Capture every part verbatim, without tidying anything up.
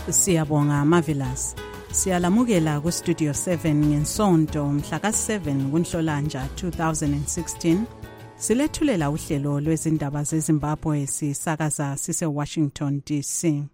Siyabonga Marvelous. Siyalamukela ku Studio seven ngensonto mhla ka seven kuNhlolanja two thousand sixteen. Silethulela uhlelo lwezindaba zeZimbabwe sisakaza sise Washington D C.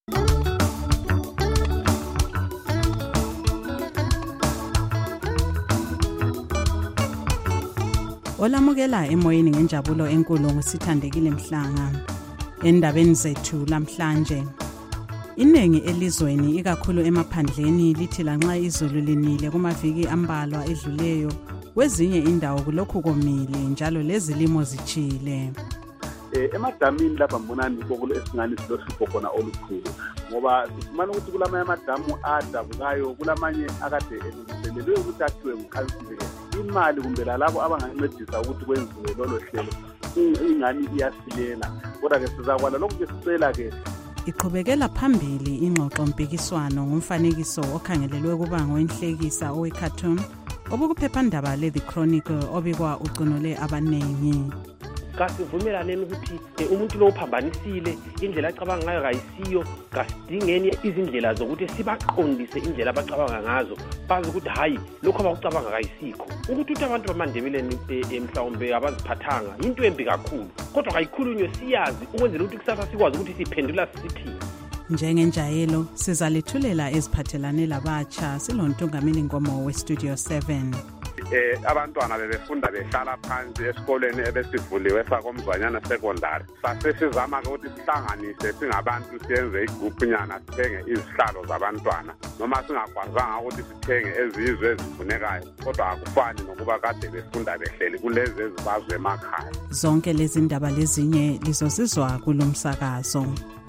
Olamukela emoyeni ngenjabulo enkulu ngosithandekile Mhlanga. Endabeni zethu lamhlanje, inengi elizweni ikakhulu emaphandleni lithi lanxa izulu linile kumaviki ambalwa edluleyo, kwezinye indawo kulokhu komile njalo lezilimo zichile. Eh emadamini lapha mbonani kokulo esingani silohlupho khona olukhulu ngoba sifumana ukuthi kulamanye amadamu adabukayo, kulamanye akade elungiselelwe ukuthi akhiwe ngukhansile. Imali kumbe lalabo abangancedisa ukuthi kwenziwe lolo hlelo ingani iyasilela, kodwa ke sizakwala lokhu ke sicela ke iqhubekela phambili ingxoxo mpikiswano ngomfanekiso okhangelelwe kuba ngowenhlekisa owe-cartoon obukuphephandaba le The Chronicle obikwa ucinule abanengi. Kasivumelaneni ukuthi umuntu lo uphambanisile, indlela acabanga ngayo kayisiyo, kasidingeni izindlela zokuthi sibaqondise indlela abacabanga ngazo, bazi ukuthi hayi lokho abakucabanga kayisikho. Ukuthi uthi abantu bamandebeleni emhlawumbe abaziphathanga into embi kakhulu, kodwa kayikhulunywe siyazi ukwenzela ukuthi kusasa sikwazi ukuthi siphendula sithini. Njengenjayelo sizalethulela eziphathelane labatsha silontungameli Ngomo we Studio seven. Eh abantwana bebefunda behlala phansi esikoleni ebesivuliwe sakomzwanyana secondary. Sasesizama ukuthi sihlanganise singabantu siyenze igroupunyana sithenge izihlalo zabantwana, noma singakwazanga ukuthi sithenge ezizwe ezifunekayo, kodwa akufani nokuba kade befunda behleli kulezi ezibazwe emakhaya. Zonke lezi ndaba lezinye lizozizwa kulomsakazo.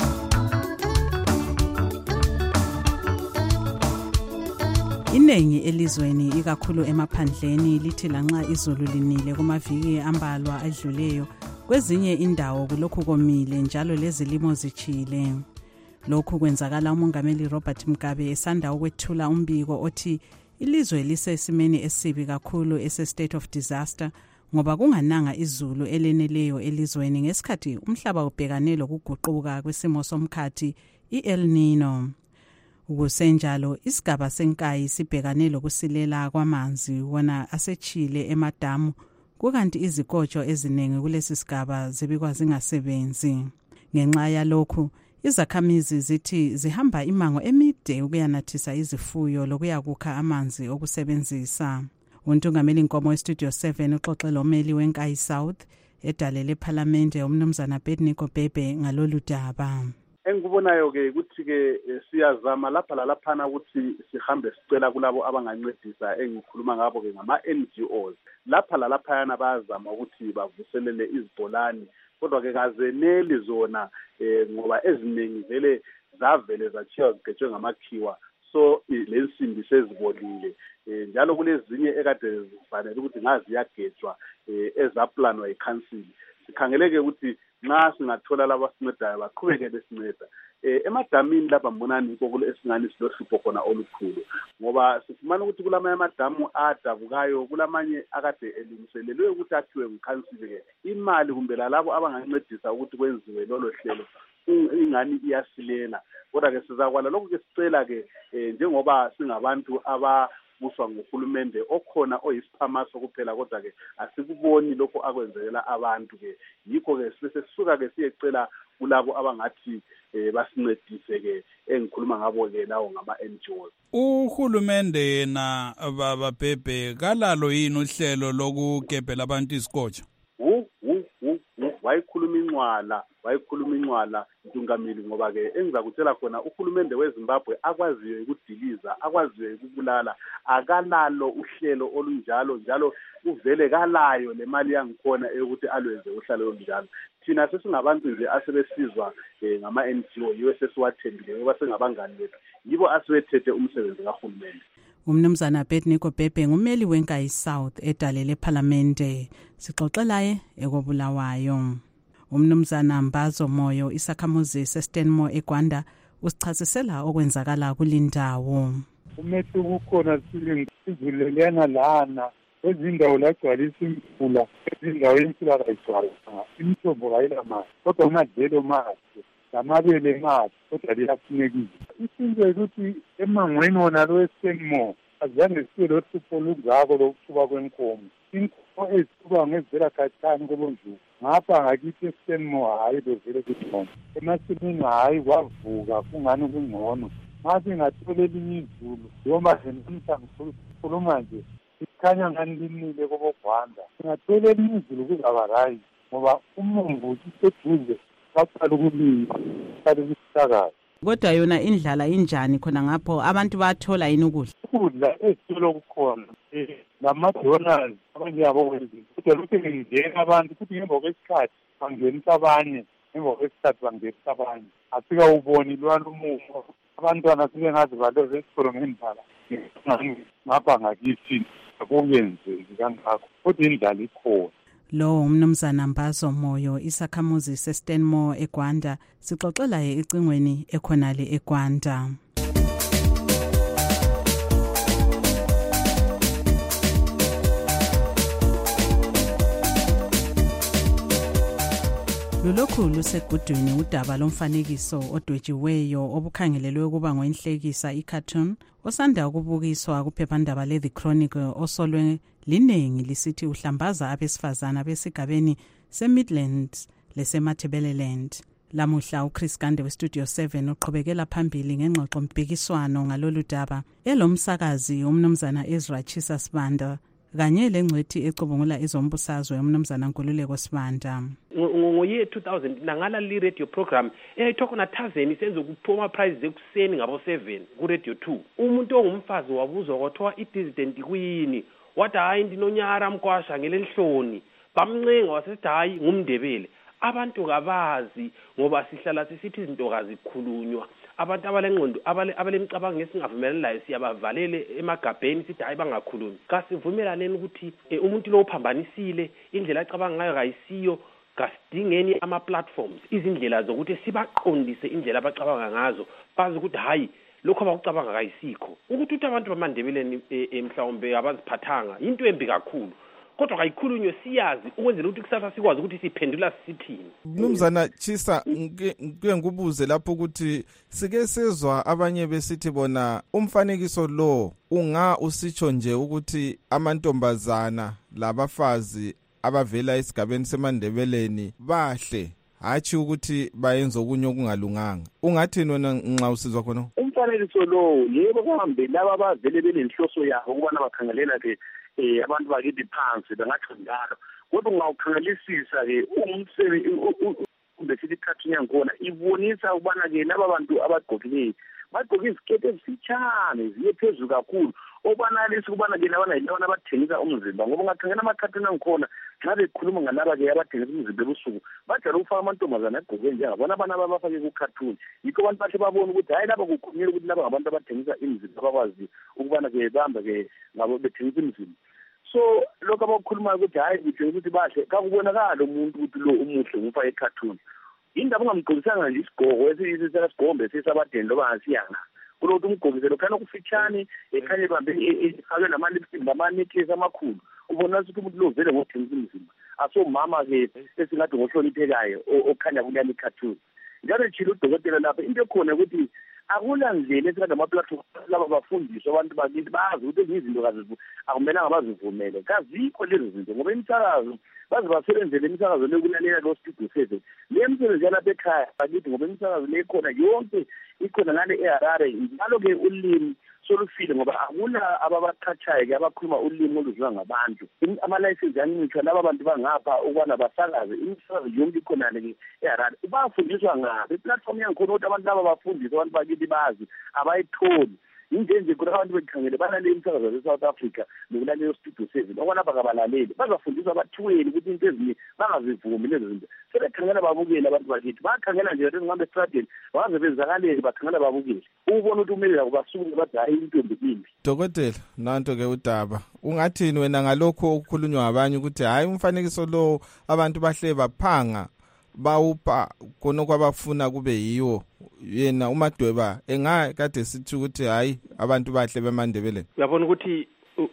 Inengi elizweni ikakhulu emaphandleni lithi lanxa izulu linile kumaviki ambalwa adluleyo, kwezinye indawo kulokhu komile njalo lezilimo zichile. Lokhu kwenzakala umongameli Robert Mugabe esanda ukwethula umbiko othi ilizwe lisesimeni esibi kakhulu ese state of disaster ngoba kungananga izulu eleneleyo elizweni ngesikhathi umhlaba ubhekane lokuguquka kwesimo somkhathi i-El Nino. Ukusenjalo isigaba senkayi sibhekane lokusilela kwamanzi wona asechile emadamu, kukanti izikotsho eziningi kulesi sigaba zibikwa zingasebenzi. Ngenxa yalokhu izakhamizi zithi zihamba imango emide ukuyanathisa izifuyo lokuyakukha amanzi okusebenzisa. Untungameli Nkomo we Studio seven uxoxela umeli wenkayi South edalele eParliament umnumzana Bedniko Bhebe ngalolu daba. Engikubonayo ke ukuthi ke siyazama lapha lalaphana ukuthi sihambe sicela kulabo abangancedisa, engikhuluma ngabo ke ngama N G Os. Lapha lalaphana bayazama ukuthi bavuselele izibholani, kodwa ke kazeneli zona ngoba eziningi vele zavele zachiya zigejwe ngamakhiwa, so lensimbi sezibolile. Njalo kulezinye ekade zifanele ukuthi ngazi yagejwa ezaplanwa yiCouncil. Sikhangeleke ukuthi nxa singathola laba sincedayo baqhubeke besinceda. Eh emadamini lapha mbonani kokulo esingani silohlupho khona olukhulu ngoba sifumana ukuthi kulamanye amadamu adabukayo, kulamanye akade elungiselelwe ukuthi akhiwe ngukhansile. Ke imali kumbe lalabo abangancedisa ukuthi kwenziwe lolo hlelo ingani iyasilela, kodwa ke sizakwala lokhu ke sicela ke njengoba singabantu aba buswa nguhulumende okhona oyisiphamaso kuphela, kodwa ke asikuboni lokho akwenzela abantu. Ke yikho ke sesisuka ke siyecela kulabo abangathi basincedise ke engikhuluma ngabo ke lawo ngama N G Os. Uhulumende yena baba Bhebe kalalo yini uhlelo lokugebhela abantu isikotsha? Hu hu wayikhuluma incwala wayikhuluma incwala Ntungameli, ngoba ke engizakutshela khona uhulumende weZimbabwe akwaziyo ukudiliza, akwaziyo ukubulala, akalalo uhlelo olunjalo, njalo uvele kalayo le mali yangikhona ukuthi alwenze uhlalo olunjalo. Thina sesingabantu nje asebesizwa ngama N G O yiwe sesiwathembile ngoba sengabangani bethu, yibo asebethethe umsebenzi kahulumende. Umnumzana Bedniko Bhebe ngumeli wenkayi South edalele eParliament, sixoxelaye ekobulawayo. Umnumzana Mbazo Moyo isakhamuzi seStenmore eGwanda usichasisela okwenzakala kulindawo. Umehluko ukhona sizulelana lana ezindawo lagcwalisa imvula, ezindaweni silakayigcwala imithombo kayilamanzi, kodwa umadlelo mahle lamabele mathi kodwa liyafunekile. Isinto ukuthi emangweni wona lo eSenmo azange sibe lohlupho olungako lokuhluba kwenkomo. Inkomo ezithuba ngezivela khatshana kobonjuku ngapha ngakithi eSenmo hayi bevele kuthona. Emasimini hayi kwavuka kungani kungcono. Mase ngathola elinye izulu yoma zenisa ngikhuluma nje ikhanya ngani linile kobogwanda. Ngathola elinye izulu kuzaba right ngoba umumbu useduze baqala ukulima baqala ukusakaza. Kodwa yona indlala injani khona ngapho abantu bathola yini ukudla? Ukudla ezitolo kukhona lamadonors abanye yabo kwenzi kodwa lokhu ngingena abantu futhi ngemva kwesikhathi bangenisa abanye ngemva kwesikhathi bangenisa abanye asika uboni lwana umumo abantwana sibe ngazi baloze esikolo ngendlala ngapha ngakithi akuyenzeki kangakho kodwa indlala ikhona. Lo umnumzana Mbazo Moyo isakhamuzi seStenmore eGwanda sixoxela ecingweni ekhonale eGwanda. Lulokhu lusegudwini udaba lomfanekiso odwetshiweyo obukhangelelwe ukuba ngoenhlekisa icartoon osanda ukubukiswa kuphephandaba le The Chronicle osolwe linengi lisithi uhlambaza abesifazana besigabeni seMidlands lesemathebeleland. Lamuhla uChris Gande weStudio seven uqhubekela phambili ngengxoxo mpikiswano ngalolu daba elomsakazi umnumzana Ezra Chisa Sibanda kanye lengcwethi ecubungula izombusazwe umnumzana Nkululeko Sibanda. Ngoye two thousand nangala li radio program eyayithoka na Thazeni senze ukuphuma prize ekuseni ngabo seven ku radio two. Umuntu ongumfazi wabuzwa kwathiwa i-dissident kwini wathi hayi ndinonyara mkwasha ngelenhloni bamncenga wasesithi hayi ngumndebele. Abantu kabazi ngoba sihlala sisithi izintokazi zikhulunywa. Abantu abalengqondo abalemcabango ngesingavumelani layo siyabavalele emagabheni sithi hayi bangakhulumi. Kasivumelaneni ukuthi umuntu lo uphambanisile indlela acabanga ngayo kayisiyo kasidingeni ama platforms izindlela zokuthi sibaqondise indlela abacabanga ngazo bazi ukuthi hayi lokho abakucabanga kayisikho. Ukuthi uthi abantu bamandebeleni emhlawumbe abaziphathanga into embi kakhulu. Kodwa kayikhulunywe siyazi ukwenzela ukuthi kusasa sikwazi ukuthi siphendula sithini. Mnumzana Chisa ngike ngubuze lapho ukuthi sike sezwa abanye besithi bona umfanekiso lo unga usitsho nje ukuthi amantombazana labafazi abavela esigabeni semandebeleni bahle hathi ukuthi bayenza okunye okungalunganga. Ungathini wena nxa usizwa khona? Umfanekiso lo yebo kuhambe laba abavele belenhloso yabo ukubana bakhangelela ke eh abantu bakithi phansi bangathi njalo kodwa ungawukhangelisisa ke umsebenzi besithi khathinya ngona ibonisa ukubana ke laba bantu abagqokileyo bagqoka izikete ezifitshane ziye phezulu kakhulu obanalisa ukubana ke labana yilona abathengisa umzimba ngoba ungakhangela amakhathini angikhona nxa bekhuluma ngalaba ke abathengisa umzimba ebusuku bajala ukufaka amantombazana agqoke njengabona abana abafake ku-cartoon yikho abantu bahle babona ukuthi hayi laba kukhulunyelwa ukuthi laba ngabantu abathengisa imizimba abakwazi ukubana ke bamba ke ngabo bethengisa imizimba. So lokho abakukhulumayo ukuthi hayi ngitshela ukuthi bahle kakubonakala umuntu ukuthi lo umuhle ngumfake e-cartoon. Indaba ungamgqokisanga nje isigqoko esiyisigombe sesabadeni loba ngasiyanga kulokuthi umgqokise lo khana kufitshane ekhanye bambe efake nama-lipstick nama-necklace amakhulu ubona ukuthi umuntu lo vele ngothengisa imizimba asomama ke esingathi ngohloniphekayo okhanya kuliyani i-cartoon. Njalo tshilo udokotela lapha into ekhona ukuthi akula ndlela esikade ama-platform laba bafundiswa abantu bakithi bazi ukuthi ezinye izinto akumelanga bazivumele kazikho lezi zinto ngoba imisakazo baze basebenzele imisakazo lekulalela lo Studio seven le msebenzi yalapha ekhaya bakithi ngoba imisakazo le khona yonke ikhona ngale eHarare njalo ke ulimi solufile ngoba akula ababaqhatshayo ke abakhuluma ulimi oluzwa ngabantu ama-license yanitsho laba bantu bangapha ukubana basakaze imisakazo yonke ikhona ke eHarare bafundiswa ngabe iplatform yangikhona ukuthi abantu laba bafundiswa abantu bakithi bazi abayitholi injenje kunabantu bekhangele balalele imisakazo ze-South Africa nokulalela Studio seven okwalapha kabalaleli bazafundiswa abathiweni ukuthi into ezinye bangazivumi lezo zinto sebekhangela babukele abantu bakithi bakhangela nje ukuthi ngihambe estradeni baze benzakalele bakhangela babukele ubona ukuthi umele labo basuke bathi hayi intombi imbi. Dokotela nanto ke udaba ungathini wena ngalokho okukhulunywa abanye ukuthi hayi umfanekiso lo abantu bahle baphanga bawupha khona kwabafuna kube yiwo yena uMadweba engakade sithi ukuthi hayi abantu bahle beMandebeleni. Uyabona ukuthi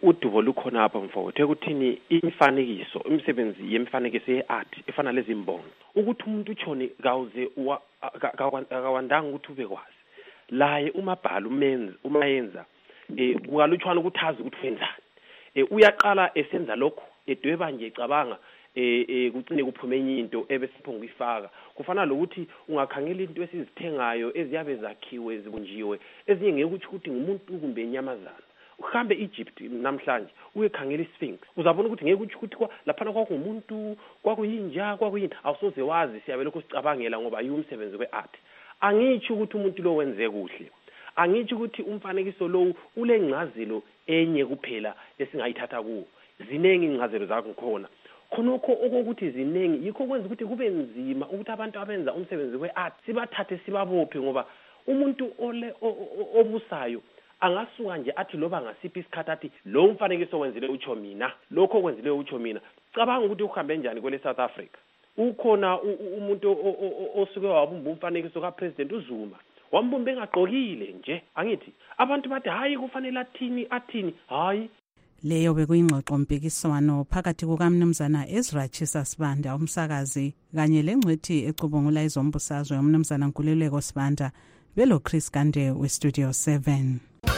udubo lukhona apha mfowethu ekuthini imifanekiso imisebenzi yemifanekiso ye-art efana lezi mbongo ukuthi umuntu utshone kawuze akawandanga ukuthi ube kwazi laye umabhala umenza umayenza eh kungalutshwana ukuthi azi ukuthi wenzani eh uyaqala esenza lokho edweba nje ecabanga eh eh kucine kuphume enye into ebesiphonga ifaka kufana lokuthi ungakhangela into esizithengayo eziyabe zakhiwe zibunjiwe ezinye ngeke ukuthi ukuthi ngumuntu kumbe inyamazana uhambe Egypt namhlanje uyekhangela iSphinx uzabona ukuthi ngeke ukuthi ukuthi lapha kwakungumuntu kwakuyinja kwakuyini awusoze wazi siyabe lokho sicabangela ngoba ayumsebenzi weart angithi ukuthi umuntu lo wenze kuhle angithi ukuthi umfanekiso lo ulengcazelo enye kuphela esingayithatha kuwo zinengi ingcazelo zakho khona khonokho okokuthi zinengi yikho kwenza ukuthi kube nzima ukuthi abantu abenza umsebenzi weart sibathathe sibabophe ngoba umuntu ole obusayo angasuka nje athi loba ngasiphi isikhathi athi lo mfanekiso wenzile utsho mina lokho kwenzile utsho mina cabanga ukuthi uhambe njani kwele South Africa ukhona umuntu osuke wabumba umfanekiso kaPresident uZuma wambumba engagqokile nje angithi abantu bathi hayi kufanele athini athini hayi leyo bekuyingxoxo mpikiswano phakathi kukaMnumzana Ezra Chisa Sibanda umsakazi kanye lengcwethi ecubungula izombusazwe uMnumzana Nkululeko Sibanda belo Chris Gande we Studio seven.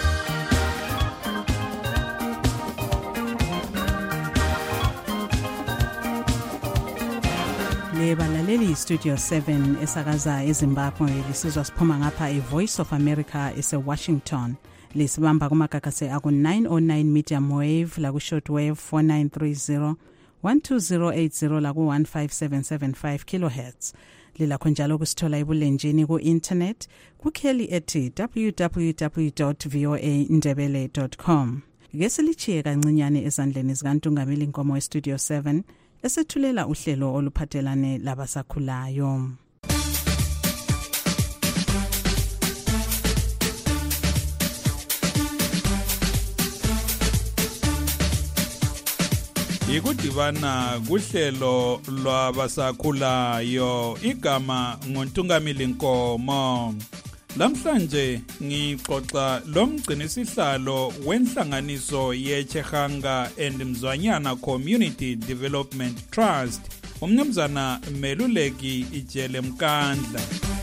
Lebalaleli Studio seven esakaza eZimbabwe lisizwa siphuma ngapha eVoice of America eseWashington lisibamba kumakakase aku nine oh nine medium wave la ku shortwave four nine three zero one two zero eight zero la ku one five seven seven five kilohertz lila kunjalo kusithola ebulenjini ku internet kukheli ethi w w w dot voa ndebele dot com ngesilichiye kancinyane ezandleni zikaNtungameli Nkomo we Studio seven esethulela uhlelo oluphathelane labasakhulayo. Ikudibana kuhlelo lwabasakhulayo igama ngoNtungameli Nkomo. Lamhlanje ngixoxa lomgcinisihlalo wenhlanganiso yeChehanga and Mzwanyana Community Development Trust uMnumzana Meluleki Ijele Mkandla.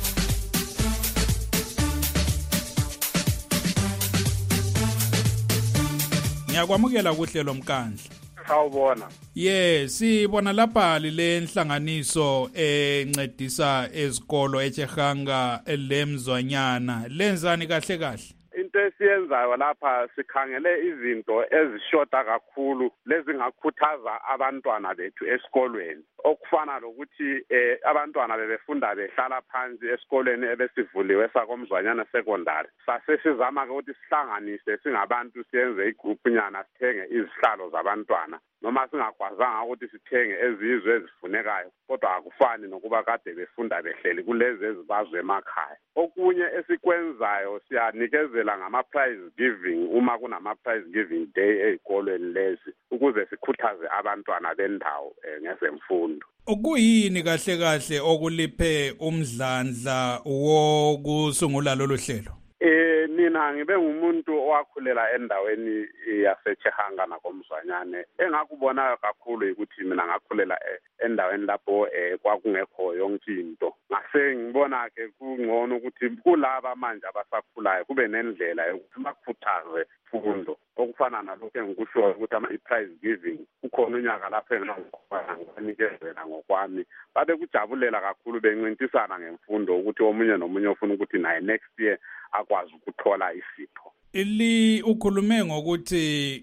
Ngiyakwamukela kuhlelo Mkandla. Sawubona. Yes, sibona lapha lile nhlanganiso encedisa ezikolo eChehanga lemzwanyana. Lenzani kahle kahle? Into esiyenzayo lapha sikhangele izinto ezishota kakhulu lezingakhuthaza abantwana bethu esikolweni. Okufana lokuthi eh abantwana bebefunda behlala phansi esikoleni ebesivuliwe sakomzwanyana secondary. Sasesizama ukuthi sihlanganise singabantu siyenze igroup nyana sithenge izihlalo zabantwana. Noma singakwazanga ukuthi sithenge ezizwe ezifunekayo kodwa akufani nokuba kade befunda behleli kulezi ezibazwe emakhaya. Okunye esikwenzayo siyanikezela ngama prize giving uma kunama prize giving day ezikolweni lezi ukuze sikhuthaze abantwana bendawo ngezemfundo. Ukuyini kahle kahle okuliphe umdlandla wokusungula lolu hlelo? Eh mina ngibe ngumuntu owakhulela endaweni yaseChehanga nakomzwanyane engakubona kakhulu ukuthi mina ngakhulela endaweni lapho eh kwakungekho yonke into ngase ngibona ke kungcono ukuthi kulaba manje abasakhulayo kube nendlela yokuthi bakhuthaze imfundo okufana nalokho engikusho ukuthi ama prize giving ukhona unyaka lapho enginikezela ngokwami babe kujabulela kakhulu bencintisana ngemfundo ukuthi omunye nomunye ufuna ukuthi naye next year akwazi ukuthola isipho. Ili ukhulume ngokuthi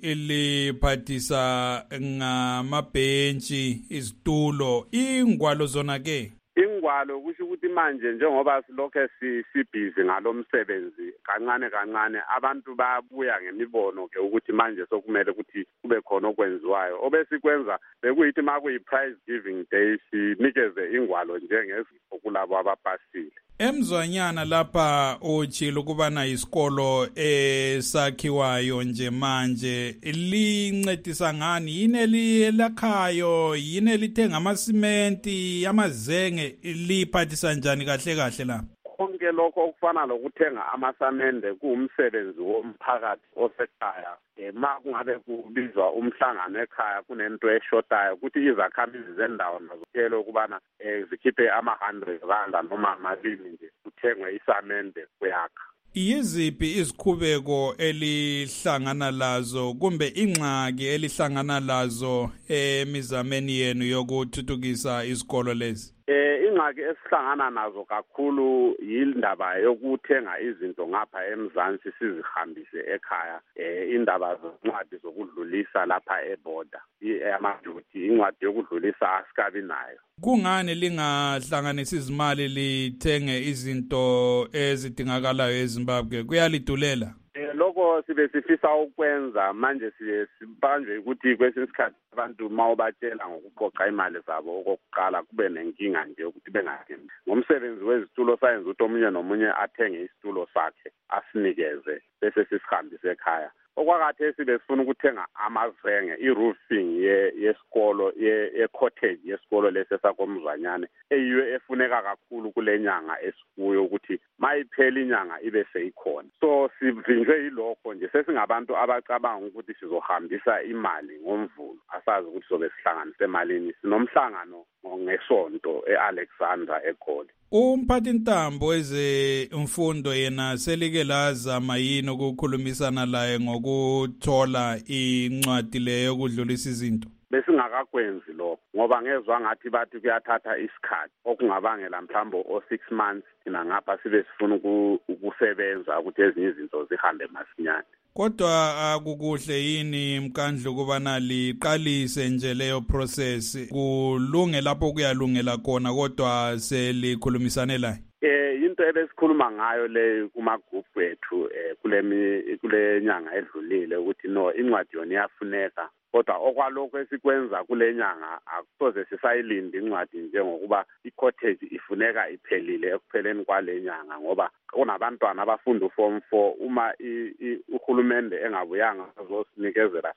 iliphathisa ngamabhentshi izitulo ingwalo zona ke ingwalo kusho ukuthi manje njengoba silokho sibhizi ngalomsebenzi kancane kancane abantu bayabuya ngemibono ke ukuthi manje sokumele ukuthi kube khona okwenziwayo obesikwenza bekuyithi makuyi prize giving day sinikeze ingwalo njengezipho kulabo abapasile. Emzwanyana lapha uchilo kubana isikolo esakhiwayo nje manje lincedisa ngani yini elakhayo yini lithenga amasimenti amazenge liphathisa njani kahle kahle la? konke lokho okufana lokuthenga amasamende kuwumsebenzi womphakathi osekhaya. Eh ma kungabe kubizwa umhlangano ekhaya kunento eshotayo ukuthi izakhamizi zendawo nazokelo ukubana eh zikhiphe ama one hundred rand noma malini nje kuthengwe isamende kuyakha. Yiziphi izikhubeko elihlangana lazo kumbe ingxaki elihlangana lazo emizameni yenu yokuthuthukisa isikolo lezi? Eh ingxaki esihlangana nazo kakhulu yindaba yokuthenga izinto ngapha eMzansi sizihambise ekhaya. Eh indaba zoncwadi zokudlulisa lapha eborder. Amaduty incwadi yokudlulisa asikabi nayo. Kungani lingahlanganisa izimali lithenge izinto ezidingakalayo eZimbabwe? Kuyalidulela? Eh lokho sibe sifisa ukwenza manje siye sibanjwe ukuthi kwesinye isikhathi abantu mawubatshela ngokuqoqa imali zabo okokuqala kube nenkinga nje ukuthi bengathembi. Ngomsebenzi wezitulo science ukuthi omunye nomunye athenge isitulo sakhe asinikeze bese sisihambise ekhaya. Okwakathe sibe sifuna ukuthenga amazenge i-roofing yesikolo ye-cottage yesikolo lesesakomzanyane eyiyo efuneka kakhulu kule nyanga esikuyo ukuthi mayiphela inyanga ibe seyikhona. So sivinjwe yilokho nje sesingabantu abacabanga ukuthi sizohambisa imali ngomvulo asazi ukuthi sobe sihlanganise emalini. Sinomhlangano ngesonto e-Alexandra eGoli. Umphathi ntambo eze imfundo yena selike lazama yini ukukhulumisana laye ngokuthola incwadi leyo yokudlulisa izinto? Besingakakwenzi lokho ngoba ngezwe ngathi bathi kuyathatha isikhathi okungabangela mhlawumbe o six months thina ngapha sibe sifuna ukusebenza ukuthi ezinye izinto zihambe masinyane. Kodwa akukuhle yini mkandlu kubana liqalise nje leyo process kulunge lapho kuyalungela khona kodwa selikhulumisane la? Eh into ebesikhuluma ngayo le kuma group wethu eh kule kule nyanga edlulile ukuthi no incwadi yona iyafuneka kodwa okwalokho esikwenza kule nyanga akusoze sisayilindi incwadi njengokuba i-cottage ifuneka iphelile ekupheleni kwale nyanga ngoba kunabantwana abafunda u-form four uma uhulumende engabuyanga azosinikezela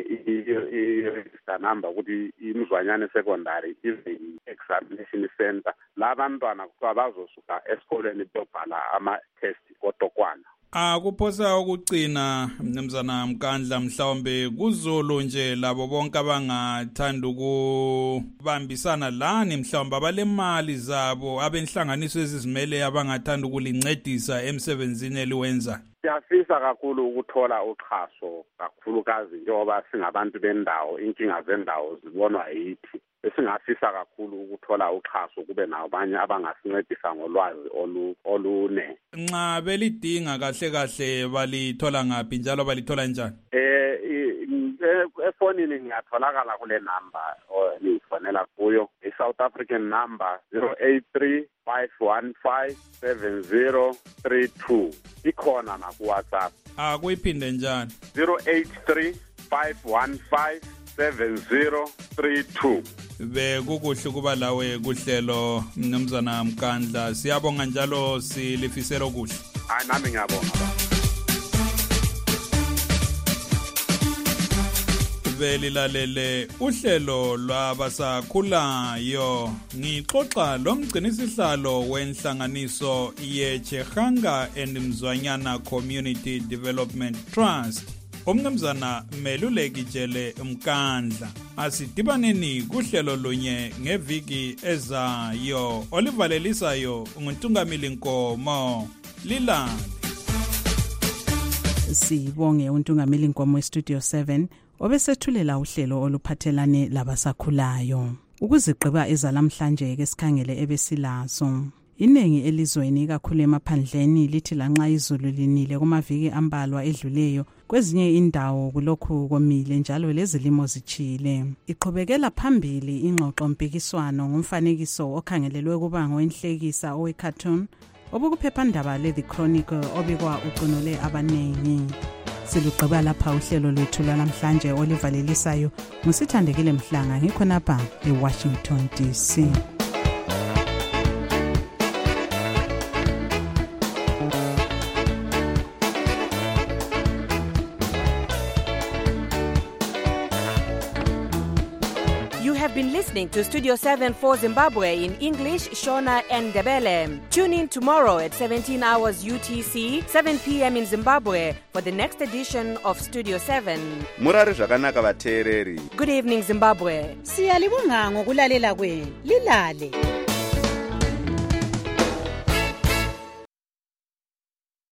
i-register number ukuthi imzwanyane secondary examination center labantwana kuthiwa bazosuka esikoleni beyobhala ama-test kodokwana. Akuphosa ukucina mnumzana Mkandla mhlawumbe kuZulu nje labo bonke abangathanda ukubambisana lani mhlawumbe abalemali zabo abenhlanganiso ezizimele abangathanda ukulincedisa emsebenzini eliwenza. Siyafisa kakhulu ukuthola uxhaso kakhulukazi njengoba singabantu bendawo inkinga zendawo zibonwa yithi. Esingafisa kakhulu ukuthola uxhaso kube nabanye abangasincedisa ngolwazi olu olune. Nxa belidinga kahle kahle balithola ngaphi njalo balithola njani? Eh efonini ngiyatholakala kule number nifonela kuyo i-South African number zero eight three five one five seven zero three two ikhona na ku WhatsApp. Ah kuyiphinde njani? zero eight three five one five seven zero three two. Bekukuhle kuba lawe kuhlelo mnumzana Mkandla siyabonga njalo silifisela okuhle. Hayi nami ngiyabonga. Belilalele uhlelo lwabasakhulayo ngixoxa lomgcinisihlalo wenhlanganiso yeChehanga and Mzwanyana Community Development Trust umnumzana Meluleki Jele Mkandla. Asidibaneni kuhlelo lunye ngeviki ezayo olivalelisayo nguNtungamili Nkomo lilale. Sibonge uNtungamili Nkomo weStudio seven obesethulela uhlelo oluphathelane labasakhulayo. Ukuzigqiba ezalamhlanje ke sikhangele ebesilazo. Inengi elizweni kakhulu emaphandleni lithi lanxa izulu linile kumaviki ambalwa edluleyo kwezinye indawo kulokhu komile njalo lezilimo zichile. Iqhubekela phambili ingxoxo mpikiswano ngomfanekiso okhangelelwe kuba ngowenhlekisa owe-cartoon obukuphephandaba le The Chronicle obikwa uqinole abanengi. Silugqiba lapha uhlelo lwethu lwalamhlanje olivalelisayo ngusithandekile Mhlanga ngikhonapha eWashington D C. been listening to Studio seven for Zimbabwe in English, Shona and Ndebele. Tune in tomorrow at seventeen hours U T C, seven p.m. in Zimbabwe for the next edition of Studio seven. Murari zvakanaka vateereri. Good evening, Zimbabwe. Siyalibonga ngokulalela kwenu. Lilale.